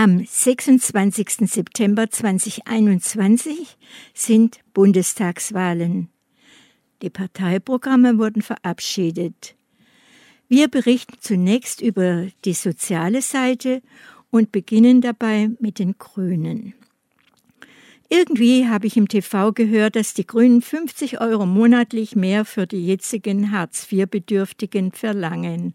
Am 26. September 2021 sind Bundestagswahlen. Die Parteiprogramme wurden verabschiedet. Wir berichten zunächst über die soziale Seite und beginnen dabei mit den Grünen. Irgendwie habe ich im TV gehört, dass die Grünen 50 € monatlich mehr für die jetzigen Hartz-IV-Bedürftigen verlangen.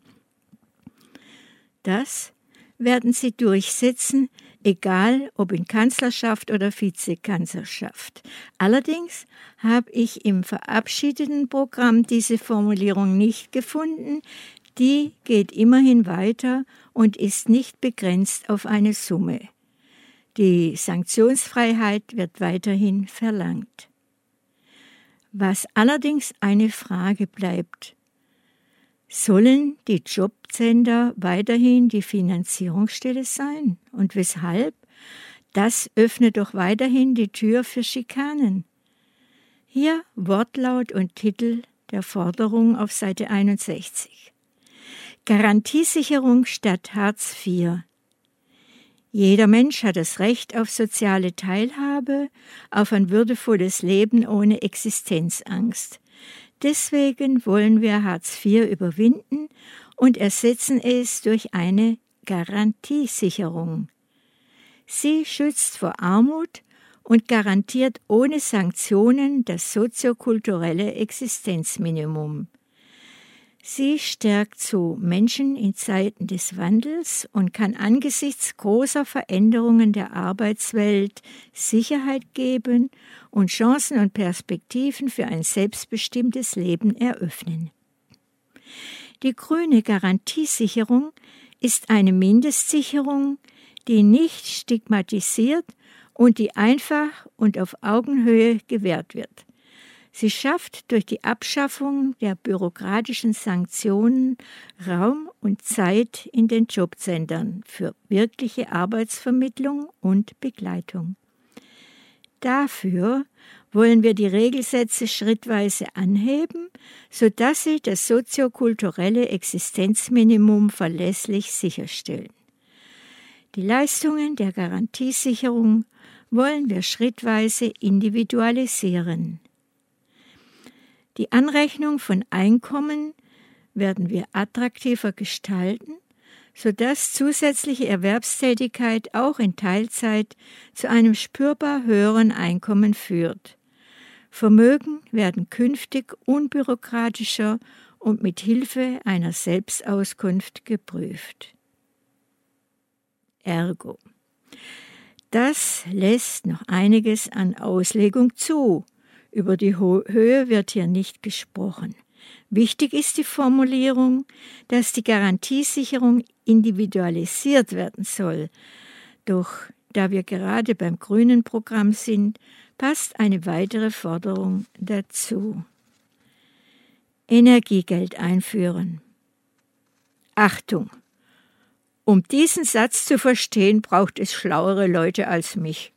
Das werden sie durchsetzen, egal ob in Kanzlerschaft oder Vizekanzlerschaft. Allerdings habe ich im verabschiedeten Programm diese Formulierung nicht gefunden. Die geht immerhin weiter und ist nicht begrenzt auf eine Summe. Die Sanktionsfreiheit wird weiterhin verlangt. Was allerdings eine Frage bleibt: Sollen die Jobcenter weiterhin die Finanzierungsstelle sein? Und weshalb? Das öffnet doch weiterhin die Tür für Schikanen. Hier Wortlaut und Titel der Forderung auf Seite 61. Garantiesicherung statt Hartz IV. Jeder Mensch hat das Recht auf soziale Teilhabe, auf ein würdevolles Leben ohne Existenzangst. Deswegen wollen wir Hartz IV überwinden und ersetzen es durch eine Garantiesicherung. Sie schützt vor Armut und garantiert ohne Sanktionen das soziokulturelle Existenzminimum. Sie stärkt so Menschen in Zeiten des Wandels und kann angesichts großer Veränderungen der Arbeitswelt Sicherheit geben und Chancen und Perspektiven für ein selbstbestimmtes Leben eröffnen. Die grüne Garantiesicherung ist eine Mindestsicherung, die nicht stigmatisiert und die einfach und auf Augenhöhe gewährt wird. Sie schafft durch die Abschaffung der bürokratischen Sanktionen Raum und Zeit in den Jobcentern für wirkliche Arbeitsvermittlung und Begleitung. Dafür wollen wir die Regelsätze schrittweise anheben, sodass sie das soziokulturelle Existenzminimum verlässlich sicherstellen. Die Leistungen der Garantiesicherung wollen wir schrittweise individualisieren. Die Anrechnung von Einkommen werden wir attraktiver gestalten, sodass zusätzliche Erwerbstätigkeit auch in Teilzeit zu einem spürbar höheren Einkommen führt. Vermögen werden künftig unbürokratischer und mit Hilfe einer Selbstauskunft geprüft. Ergo: Das lässt noch einiges an Auslegung zu. Über die Höhe wird hier nicht gesprochen. Wichtig ist die Formulierung, dass die Garantiesicherung individualisiert werden soll. Doch da wir gerade beim grünen Programm sind, passt eine weitere Forderung dazu. Energiegeld einführen. Achtung! Um diesen Satz zu verstehen, braucht es schlauere Leute als mich.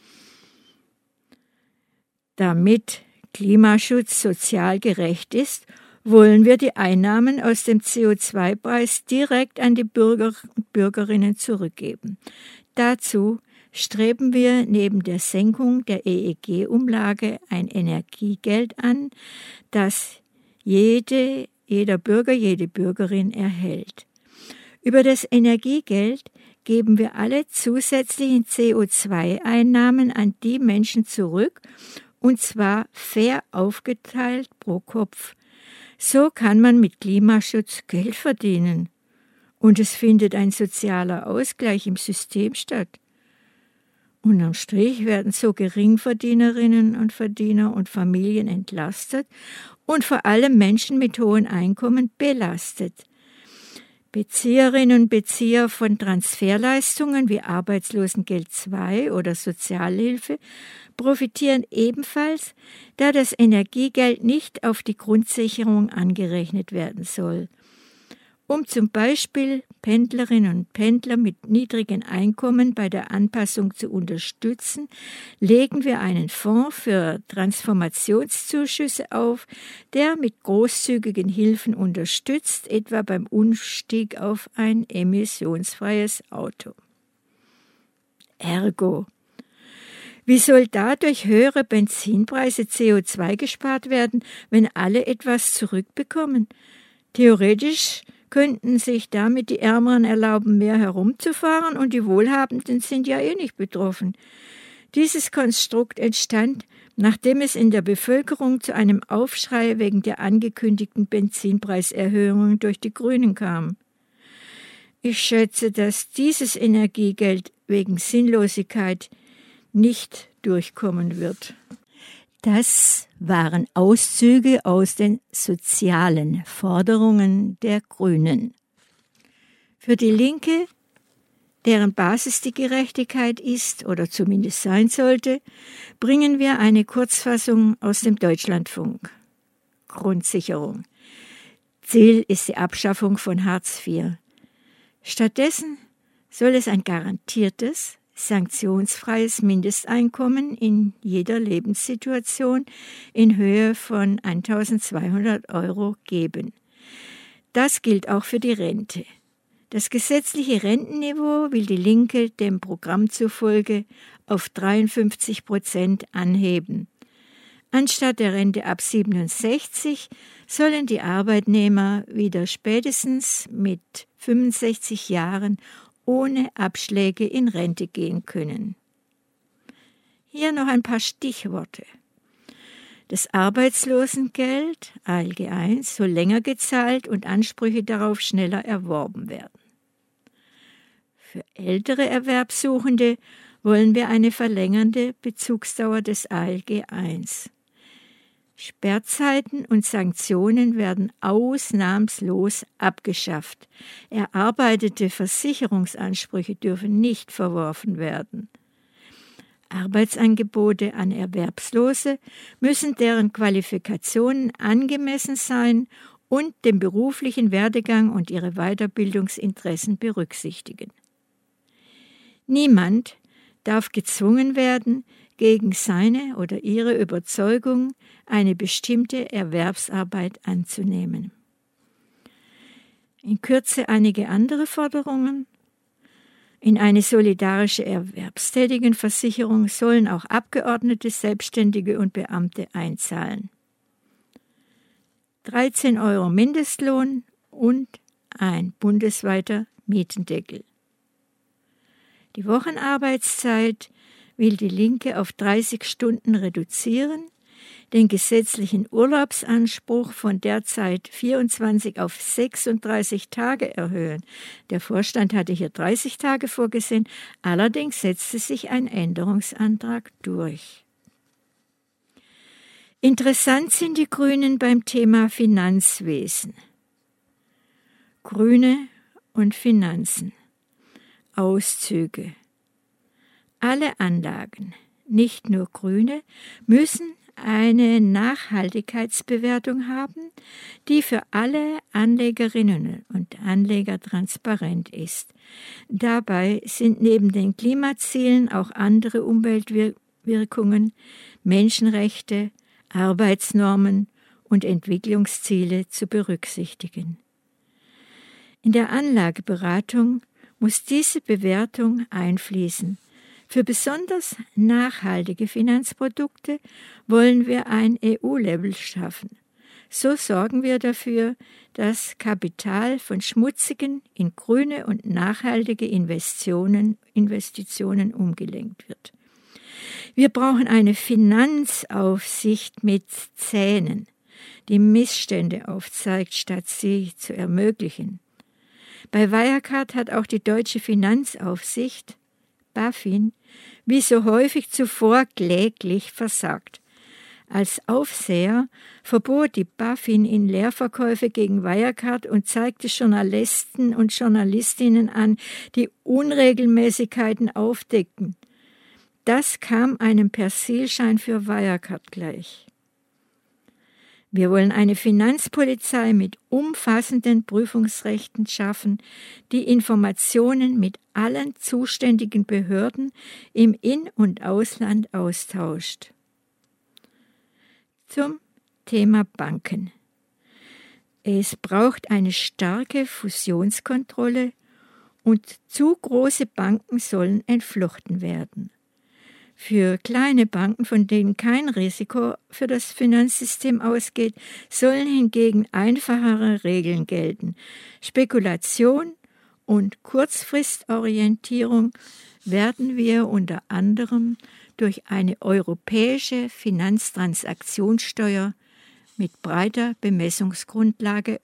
Damit Klimaschutz sozial gerecht ist, wollen wir die Einnahmen aus dem CO2-Preis direkt an die Bürger und Bürgerinnen zurückgeben. Dazu streben wir neben der Senkung der EEG-Umlage ein Energiegeld an, das jeder Bürger, jede Bürgerin erhält. Über das Energiegeld geben wir alle zusätzlichen CO2-Einnahmen an die Menschen zurück, und zwar fair aufgeteilt pro Kopf. So kann man mit Klimaschutz Geld verdienen. Und es findet ein sozialer Ausgleich im System statt. Unterm Strich werden so Geringverdienerinnen und Verdiener und Familien entlastet und vor allem Menschen mit hohen Einkommen belastet. Bezieherinnen und Bezieher von Transferleistungen wie Arbeitslosengeld II oder Sozialhilfe profitieren ebenfalls, da das Energiegeld nicht auf die Grundsicherung angerechnet werden soll. Um zum Beispiel Pendlerinnen und Pendler mit niedrigen Einkommen bei der Anpassung zu unterstützen, legen wir einen Fonds für Transformationszuschüsse auf, der mit großzügigen Hilfen unterstützt, etwa beim Umstieg auf ein emissionsfreies Auto. Ergo: Wie soll da durch höhere Benzinpreise CO2 gespart werden, wenn alle etwas zurückbekommen? Theoretisch könnten sich damit die Ärmeren erlauben, mehr herumzufahren, und die Wohlhabenden sind ja eh nicht betroffen. Dieses Konstrukt entstand, nachdem es in der Bevölkerung zu einem Aufschrei wegen der angekündigten Benzinpreiserhöhungen durch die Grünen kam. Ich schätze, dass dieses Energiegeld wegen Sinnlosigkeit nicht durchkommen wird. Das waren Auszüge aus den sozialen Forderungen der Grünen. Für die Linke, deren Basis die Gerechtigkeit ist oder zumindest sein sollte, bringen wir eine Kurzfassung aus dem Deutschlandfunk. Grundsicherung. Ziel ist die Abschaffung von Hartz IV. Stattdessen soll es ein garantiertes, sanktionsfreies Mindesteinkommen in jeder Lebenssituation in Höhe von 1.200 € geben. Das gilt auch für die Rente. Das gesetzliche Rentenniveau will die Linke dem Programm zufolge auf 53% anheben. Anstatt der Rente ab 67 sollen die Arbeitnehmer wieder spätestens mit 65 Jahren ohne Abschläge in Rente gehen können. Hier noch ein paar Stichworte. Das Arbeitslosengeld, ALG I, soll länger gezahlt und Ansprüche darauf schneller erworben werden. Für ältere Erwerbssuchende wollen wir eine verlängerte Bezugsdauer des ALG I. Sperrzeiten und Sanktionen werden ausnahmslos abgeschafft. Erarbeitete Versicherungsansprüche dürfen nicht verworfen werden. Arbeitsangebote an Erwerbslose müssen deren Qualifikationen angemessen sein und den beruflichen Werdegang und ihre Weiterbildungsinteressen berücksichtigen. Niemand darf gezwungen werden, gegen seine oder ihre Überzeugung eine bestimmte Erwerbsarbeit anzunehmen. In Kürze einige andere Forderungen. In eine solidarische Erwerbstätigenversicherung sollen auch Abgeordnete, Selbstständige und Beamte einzahlen. 13 € Mindestlohn und ein bundesweiter Mietendeckel. Die Wochenarbeitszeit will die Linke auf 30 Stunden reduzieren, den gesetzlichen Urlaubsanspruch von derzeit 24 auf 36 Tage erhöhen. Der Vorstand hatte hier 30 Tage vorgesehen, allerdings setzte sich ein Änderungsantrag durch. Interessant sind die Grünen beim Thema Finanzwesen. Grüne und Finanzen. Auszüge. Alle Anlagen, nicht nur grüne, müssen eine Nachhaltigkeitsbewertung haben, die für alle Anlegerinnen und Anleger transparent ist. Dabei sind neben den Klimazielen auch andere Umweltwirkungen, Menschenrechte, Arbeitsnormen und Entwicklungsziele zu berücksichtigen. In der Anlageberatung muss diese Bewertung einfließen. Für besonders nachhaltige Finanzprodukte wollen wir ein EU-Level schaffen. So sorgen wir dafür, dass Kapital von schmutzigen in grüne und nachhaltige Investitionen umgelenkt wird. Wir brauchen eine Finanzaufsicht mit Zähnen, die Missstände aufzeigt, statt sie zu ermöglichen. Bei Wirecard hat auch die deutsche Finanzaufsicht, BaFin, wie so häufig zuvor kläglich versagt. Als Aufseher verbot die BaFin in Leerverkäufe gegen Wirecard und zeigte Journalisten und Journalistinnen an, die Unregelmäßigkeiten aufdeckten. Das kam einem Persilschein für Wirecard gleich. Wir wollen eine Finanzpolizei mit umfassenden Prüfungsrechten schaffen, die Informationen mit allen zuständigen Behörden im In- und Ausland austauscht. Zum Thema Banken. Es braucht eine starke Fusionskontrolle und zu große Banken sollen entflochten werden. Für kleine Banken, von denen kein Risiko für das Finanzsystem ausgeht, sollen hingegen einfachere Regeln gelten. Spekulation und Kurzfristorientierung werden wir unter anderem durch eine europäische Finanztransaktionssteuer mit breiter Bemessungsgrundlage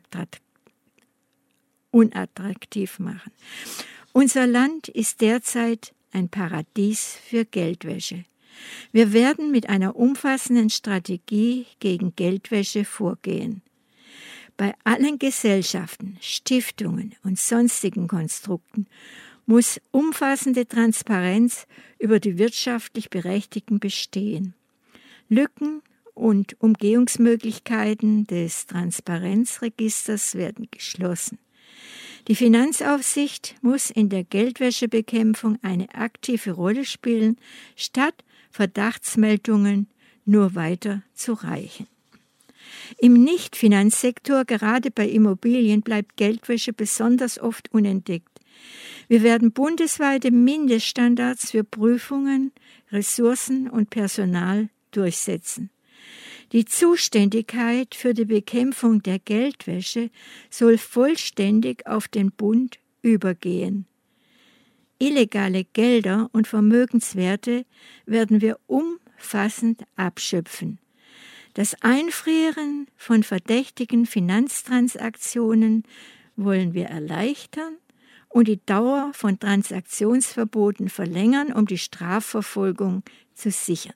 unattraktiv machen. Unser Land ist derzeit ein Paradies für Geldwäsche. Wir werden mit einer umfassenden Strategie gegen Geldwäsche vorgehen. Bei allen Gesellschaften, Stiftungen und sonstigen Konstrukten muss umfassende Transparenz über die wirtschaftlich Berechtigten bestehen. Lücken und Umgehungsmöglichkeiten des Transparenzregisters werden geschlossen. Die Finanzaufsicht muss in der Geldwäschebekämpfung eine aktive Rolle spielen, statt Verdachtsmeldungen nur weiter zu reichen. Im Nicht-Finanzsektor, gerade bei Immobilien, bleibt Geldwäsche besonders oft unentdeckt. Wir werden bundesweite Mindeststandards für Prüfungen, Ressourcen und Personal durchsetzen. Die Zuständigkeit für die Bekämpfung der Geldwäsche soll vollständig auf den Bund übergehen. Illegale Gelder und Vermögenswerte werden wir umfassend abschöpfen. Das Einfrieren von verdächtigen Finanztransaktionen wollen wir erleichtern und die Dauer von Transaktionsverboten verlängern, um die Strafverfolgung zu sichern.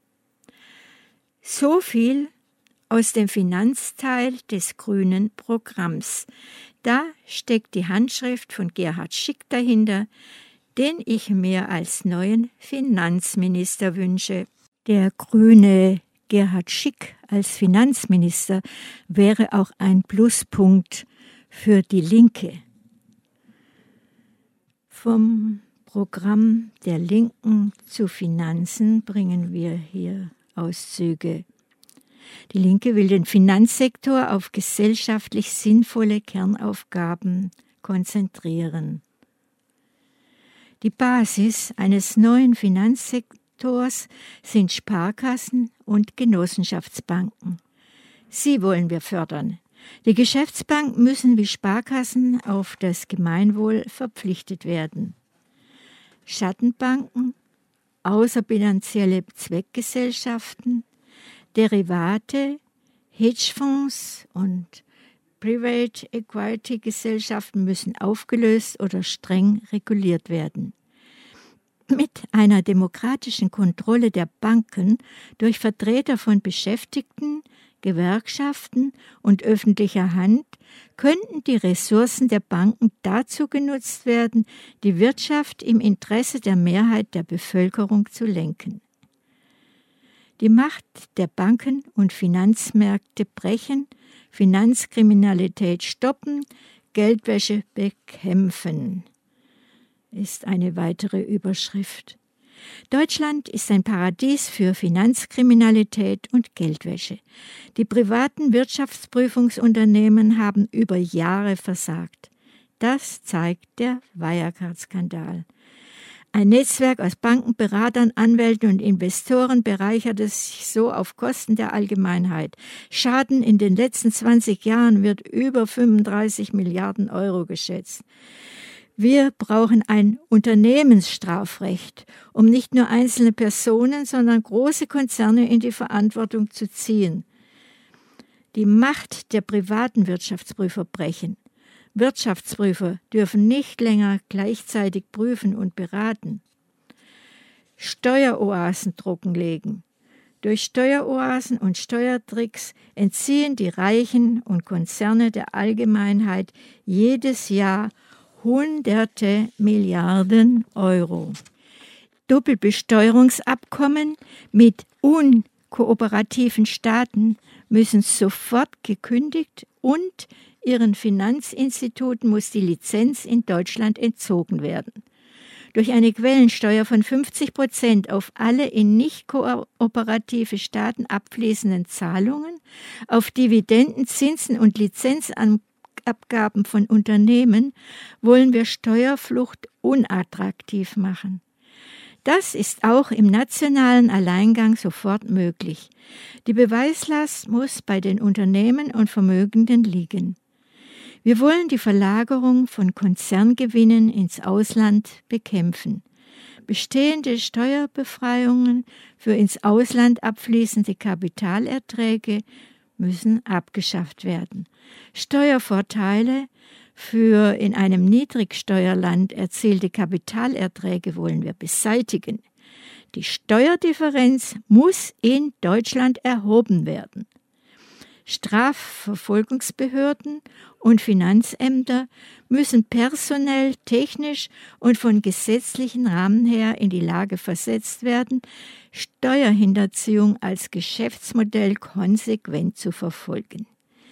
So viel aus dem Finanzteil des grünen Programms. Da steckt die Handschrift von Gerhard Schick dahinter, den ich mir als neuen Finanzminister wünsche. Der grüne Gerhard Schick als Finanzminister wäre auch ein Pluspunkt für die Linke. Vom Programm der Linken zu Finanzen bringen wir hier Auszüge. Die Linke will den Finanzsektor auf gesellschaftlich sinnvolle Kernaufgaben konzentrieren. Die Basis eines neuen Finanzsektors sind Sparkassen und Genossenschaftsbanken. Sie wollen wir fördern. Die Geschäftsbanken müssen wie Sparkassen auf das Gemeinwohl verpflichtet werden. Schattenbanken, außerbilanzielle Zweckgesellschaften, Derivate, Hedgefonds und Private Equity Gesellschaften müssen aufgelöst oder streng reguliert werden. Mit einer demokratischen Kontrolle der Banken durch Vertreter von Beschäftigten, Gewerkschaften und öffentlicher Hand könnten die Ressourcen der Banken dazu genutzt werden, die Wirtschaft im Interesse der Mehrheit der Bevölkerung zu lenken. Die Macht der Banken und Finanzmärkte brechen, Finanzkriminalität stoppen, Geldwäsche bekämpfen, ist eine weitere Überschrift. Deutschland ist ein Paradies für Finanzkriminalität und Geldwäsche. Die privaten Wirtschaftsprüfungsunternehmen haben über Jahre versagt. Das zeigt der Wirecard-Skandal. Ein Netzwerk aus Banken, Beratern, Anwälten und Investoren bereicherte sich so auf Kosten der Allgemeinheit. Schaden in den letzten 20 Jahren wird über 35 Milliarden Euro geschätzt. Wir brauchen ein Unternehmensstrafrecht, um nicht nur einzelne Personen, sondern große Konzerne in die Verantwortung zu ziehen. Die Macht der privaten Wirtschaftsprüfer brechen. Wirtschaftsprüfer dürfen nicht länger gleichzeitig prüfen und beraten. Steueroasen trockenlegen. Durch Steueroasen und Steuertricks entziehen die Reichen und Konzerne der Allgemeinheit jedes Jahr Hunderte Milliarden Euro. Doppelbesteuerungsabkommen mit unkooperativen Staaten müssen sofort gekündigt und ihren Finanzinstituten muss die Lizenz in Deutschland entzogen werden. Durch eine Quellensteuer von 50% auf alle in nicht kooperative Staaten abfließenden Zahlungen, auf Dividenden, Zinsen und Rückabgaben von Unternehmen wollen wir Steuerflucht unattraktiv machen. Das ist auch im nationalen Alleingang sofort möglich. Die Beweislast muss bei den Unternehmen und Vermögenden liegen. Wir wollen die Verlagerung von Konzerngewinnen ins Ausland bekämpfen. Bestehende Steuerbefreiungen für ins Ausland abfließende Kapitalerträge müssen abgeschafft werden. Steuervorteile für in einem Niedrigsteuerland erzielte Kapitalerträge wollen wir beseitigen. Die Steuerdifferenz muss in Deutschland erhoben werden. Strafverfolgungsbehörden und Finanzämter müssen personell, technisch und von gesetzlichen Rahmen her in die Lage versetzt werden, Steuerhinterziehung als Geschäftsmodell konsequent zu verfolgen.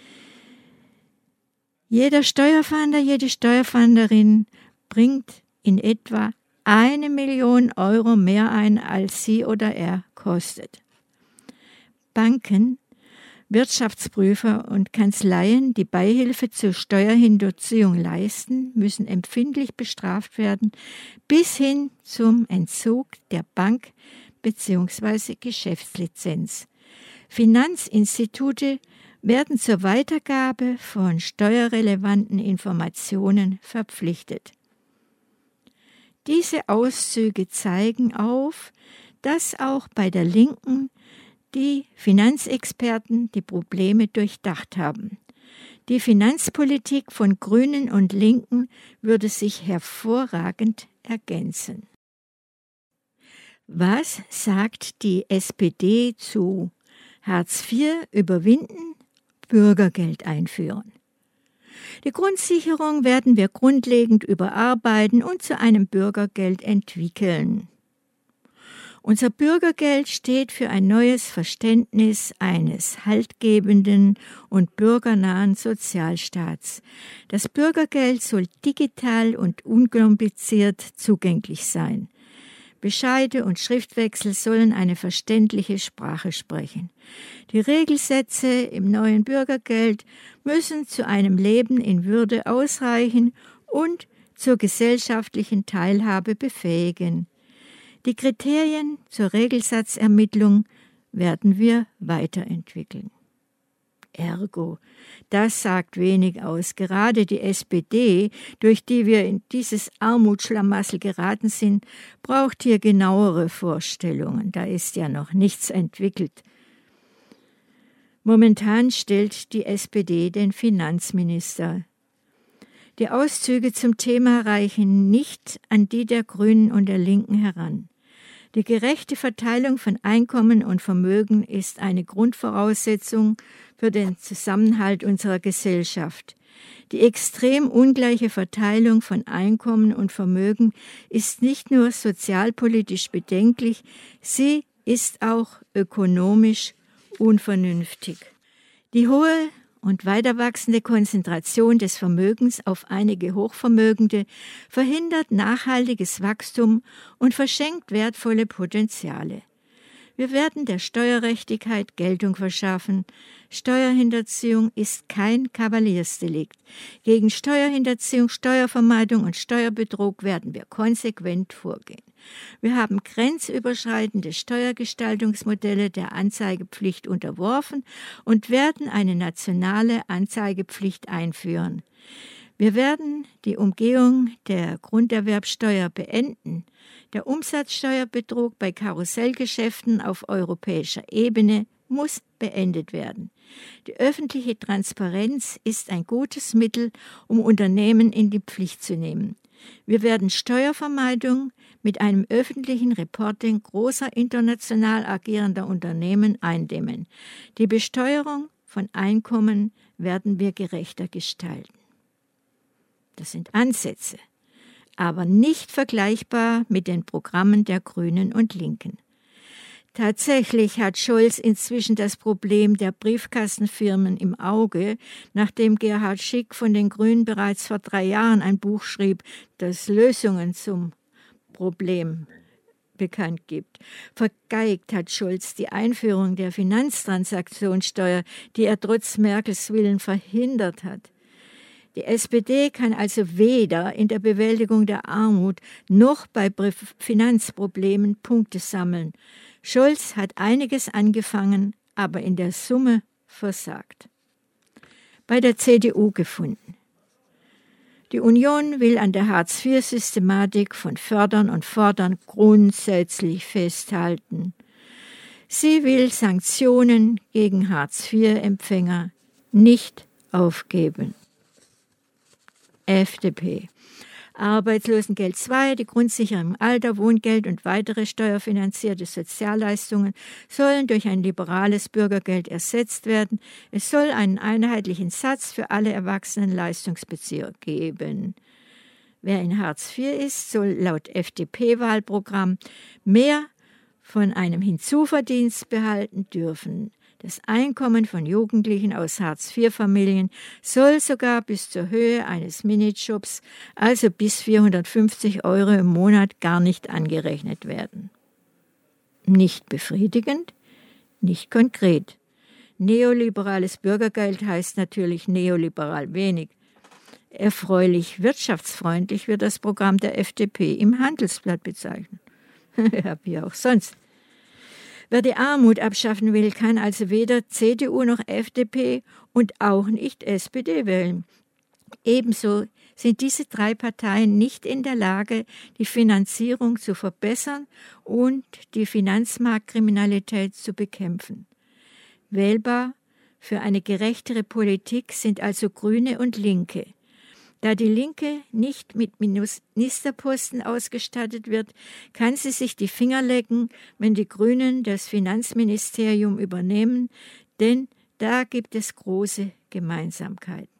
Jeder Steuerfahnder, jede Steuerfahnderin bringt in etwa 1 Million Euro mehr ein, als sie oder er kostet. Banken, Wirtschaftsprüfer und Kanzleien, die Beihilfe zur Steuerhinterziehung leisten, müssen empfindlich bestraft werden, bis hin zum Entzug der Bank- bzw. Geschäftslizenz. Finanzinstitute werden zur Weitergabe von steuerrelevanten Informationen verpflichtet. Diese Auszüge zeigen auf, dass auch bei der Linken die Finanzexperten die Probleme durchdacht haben. Die Finanzpolitik von Grünen und Linken würde sich hervorragend ergänzen. Was sagt die SPD zu Hartz IV überwinden, Bürgergeld einführen? Die Grundsicherung werden wir grundlegend überarbeiten und zu einem Bürgergeld entwickeln. Unser Bürgergeld steht für ein neues Verständnis eines haltgebenden und bürgernahen Sozialstaats. Das Bürgergeld soll digital und unkompliziert zugänglich sein. Bescheide und Schriftwechsel sollen eine verständliche Sprache sprechen. Die Regelsätze im neuen Bürgergeld müssen zu einem Leben in Würde ausreichen und zur gesellschaftlichen Teilhabe befähigen. Die Kriterien zur Regelsatzermittlung werden wir weiterentwickeln. Ergo, das sagt wenig aus. Gerade die SPD, durch die wir in dieses Armutsschlamassel geraten sind, braucht hier genauere Vorstellungen. Da ist ja noch nichts entwickelt. Momentan stellt die SPD den Finanzminister. Die Auszüge zum Thema reichen nicht an die der Grünen und der Linken heran. Die gerechte Verteilung von Einkommen und Vermögen ist eine Grundvoraussetzung für den Zusammenhalt unserer Gesellschaft. Die extrem ungleiche Verteilung von Einkommen und Vermögen ist nicht nur sozialpolitisch bedenklich, sie ist auch ökonomisch unvernünftig. Die hohe und weiter wachsende Konzentration des Vermögens auf einige Hochvermögende verhindert nachhaltiges Wachstum und verschenkt wertvolle Potenziale. Wir werden der Steuergerechtigkeit Geltung verschaffen. Steuerhinterziehung ist kein Kavaliersdelikt. Gegen Steuerhinterziehung, Steuervermeidung und Steuerbetrug werden wir konsequent vorgehen. Wir haben grenzüberschreitende Steuergestaltungsmodelle der Anzeigepflicht unterworfen und werden eine nationale Anzeigepflicht einführen. Wir werden die Umgehung der Grunderwerbsteuer beenden. Der Umsatzsteuerbetrug bei Karussellgeschäften auf europäischer Ebene muss beendet werden. Die öffentliche Transparenz ist ein gutes Mittel, um Unternehmen in die Pflicht zu nehmen. Wir werden Steuervermeidung mit einem öffentlichen Reporting großer international agierender Unternehmen eindämmen. Die Besteuerung von Einkommen werden wir gerechter gestalten. Das sind Ansätze, aber nicht vergleichbar mit den Programmen der Grünen und Linken. Tatsächlich hat Scholz inzwischen das Problem der Briefkastenfirmen im Auge, nachdem Gerhard Schick von den Grünen bereits vor 3 Jahren ein Buch schrieb, das Lösungen zum Problem bekannt gibt. Vergeigt hat Scholz die Einführung der Finanztransaktionssteuer, die er trotz Merkels Willen verhindert hat. Die SPD kann also weder in der Bewältigung der Armut noch bei Finanzproblemen Punkte sammeln. Scholz hat einiges angefangen, aber in der Summe versagt. Bei der CDU gefunden. Die Union will an der Hartz-IV-Systematik von Fördern und Fordern grundsätzlich festhalten. Sie will Sanktionen gegen Hartz-IV-Empfänger nicht aufgeben. FDP. Arbeitslosengeld II, die Grundsicherung im Alter, Wohngeld und weitere steuerfinanzierte Sozialleistungen sollen durch ein liberales Bürgergeld ersetzt werden. Es soll einen einheitlichen Satz für alle erwachsenen Leistungsbezieher geben. Wer in Hartz IV ist, soll laut FDP-Wahlprogramm mehr von einem Hinzuverdienst behalten dürfen. Das Einkommen von Jugendlichen aus Hartz-IV-Familien soll sogar bis zur Höhe eines Minijobs, also bis 450 € im Monat, gar nicht angerechnet werden. Nicht befriedigend, nicht konkret. Neoliberales Bürgergeld heißt natürlich neoliberal wenig. Erfreulich wirtschaftsfreundlich wird das Programm der FDP im Handelsblatt bezeichnet. Ja, wie auch sonst. Wer die Armut abschaffen will, kann also weder CDU noch FDP und auch nicht SPD wählen. Ebenso sind diese drei Parteien nicht in der Lage, die Finanzierung zu verbessern und die Finanzmarktkriminalität zu bekämpfen. Wählbar für eine gerechtere Politik sind also Grüne und Linke. Da die Linke nicht mit Ministerposten ausgestattet wird, kann sie sich die Finger lecken, wenn die Grünen das Finanzministerium übernehmen, denn da gibt es große Gemeinsamkeiten.